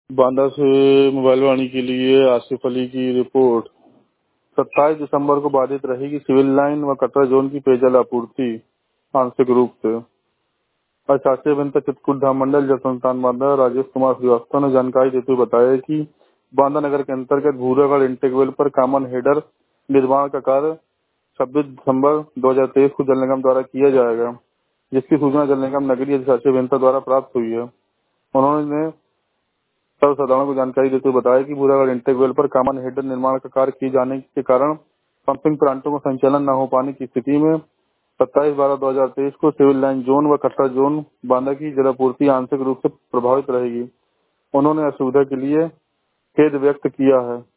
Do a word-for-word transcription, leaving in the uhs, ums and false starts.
बांदा से मोबाइल वाणी के लिए आसिफ अली की रिपोर्ट। सत्ताईस दिसंबर को बाधित रहेगी सिविल लाइन व कटरा जोन की पेयजल आपूर्ति आंशिक रूप से। शासकीय अभियंता चित्रकूट धाम मंडल जल संस्थान बांदा राजेश कुमार श्रीवास्तव ने जानकारी देते हुए बताया कि बांदा नगर के अंतर्गत भूरागढ़ इंटेकवेल पर कॉमन हेडर निर्माण का कार्य छब्बीस दिसंबर दो हजार तेईस को जल निगम द्वारा किया जाएगा, जिसकी सूचना जल निगम नगरीय शासकीय अभियंता द्वारा प्राप्त हुई है। उन्होंने सर्वसाधारण को जानकारी देते हुए बताया कि भूरागढ़ इंटेकवेल पर कॉमन हेडर निर्माण का कार्य किए जाने के कारण पंपिंग प्लांटों का संचालन न हो पाने की स्थिति में सत्ताईस बारह दो हजार तेईस को सिविल लाइन जोन व कटरा जोन बांदा की जलापूर्ति आंशिक रूप से प्रभावित रहेगी। उन्होंने असुविधा के लिए खेद व्यक्त किया है।